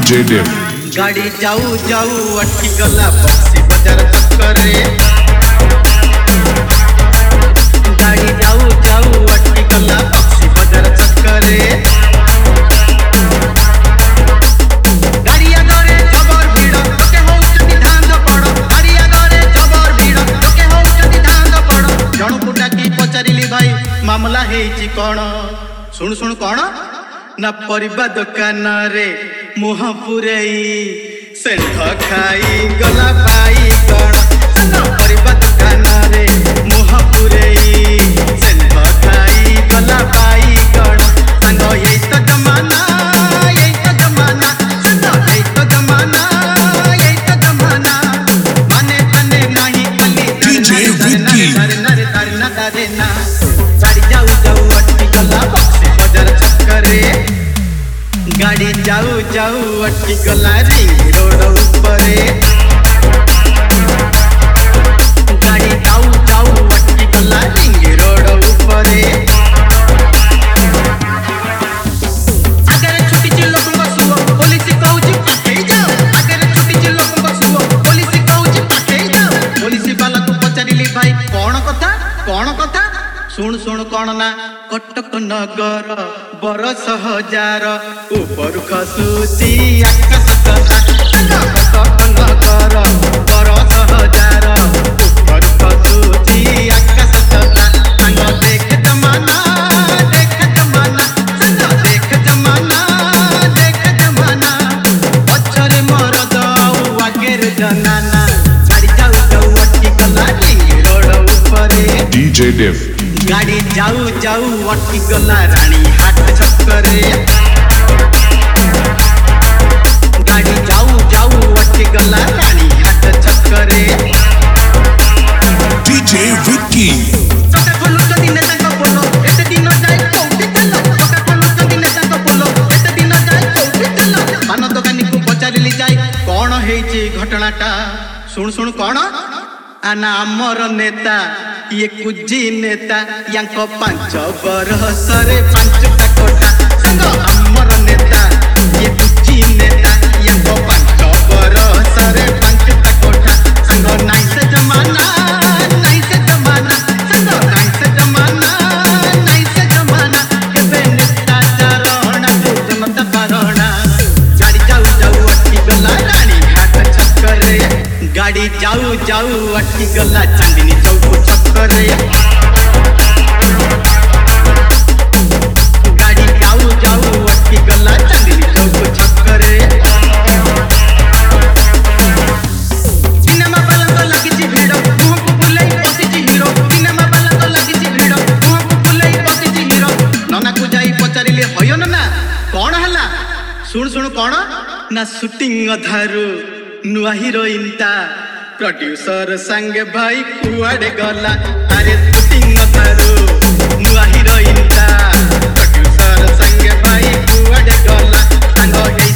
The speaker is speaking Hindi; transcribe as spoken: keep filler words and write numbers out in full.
डीजे डेव गाड़ी जाऊ जाऊ अटकी गला बक्सी बाजार चक्करे गाड़ी जाऊ जाऊ अटकी गला बक्सी बाजार चक्करे गाड़ी आगरे जबर भीड़ लोके होउचंती धांद पड़ गाड़ी आगरे जबर भीड़ लोके होउचंती धांद पड़ जणु पुटा की पचारिली भाई मामला हेची कोन सुन सुन कोन ना परिबा दुकान रे मुह पुरई सेंध खाई गला पाई कण ना परिबा दुकान रे मुह पुरई सेंध खाई गला पाई कण संग यही तो जमाना यही तो जमाना संग यही तो जमाना यही तो जमाना माने तने नहीं कली डीजे विक्की नरे नरे तारे ना तारे ना गाड़ी जाऊ जाऊ अटकी गला बक्सी बाजार चक्करे गाड़ी जाऊ जाऊ अटकी गला रिंग रोड उपरे गाड़ी जाऊ जाऊ अटकी गला रिंग रोड उपरे आगे छुटी ची लोक बसुओ पुलिस कहूची पाके जाओ आगे छुटी ची लोक बसुओ पुलिस कहूची पाके जाओ पुलिस वाला को पचारिली भाई कौन कथा कौन कथा सुन सुन कौन ना कटक नगर बरस हजार ऊपर खसुची आकाश कथा कटक नगर बरस हजार ऊपर खसुची आकाश कथा संग देख जमाना देख जमाना संग देख जमाना देख जमाना पछरे मरद आउ आगेर जनाना गाड़ी जाऊ जाऊ अटकी गला रिंग रोड उपरे डीजे डेव गाड़ी जाऊ जाऊ अटकी गला रानी हाट छक्करे गाड़ी जाऊ जाऊ अटकी गला रानी हाट छक्करे डीजे विक्की चका खोलु जदी नेता को बोलो एते दिन जाय कोठी चलो चका खोलु जदी नेता को बोलो एते दिन जाय कोठी चलो पान दुकानी को पचारिली जाय कोन हेची घटनाटा सुन सुन कोन आना अमर नेता ये कुजी नेता यांको पांच बरस रे पांचटा कोठा संग अमर नेता ये कुजी नेता यांको पांच बरस रे पांचटा कोठा संग नाई से जमाना नाई से जमाना संग नाई से जमाना नाई से जमाना केबे नेता चारणा जनता पारणा गाड़ी जाऊ जाऊ अटकी गला रानी हाट छक्करे गाड़ी जाऊ जाऊ अटकी गला चांदनी चौक छक्करे गाड़ी जाऊ जाऊ अटकी गला चांदनी चौक छक्करे सिनेमा वाला तो लगी भीड़ मुह को बुलाई पतिची हीरो सिनेमा वाला तो लगी भीड़ मुह को बुलाई पतिची हीरो नना को जाई पचारिले होयो ना कौन हला सुन सुन कौन ना शूटिंग अधारू नुआ हीरोइन ता प्रोड्यूसर संगे भाई कुआडे गला अरे शूटिंग करू नुआ हीरोइन ता प्रोड्यूसर संगे भाई कुआडे गला संग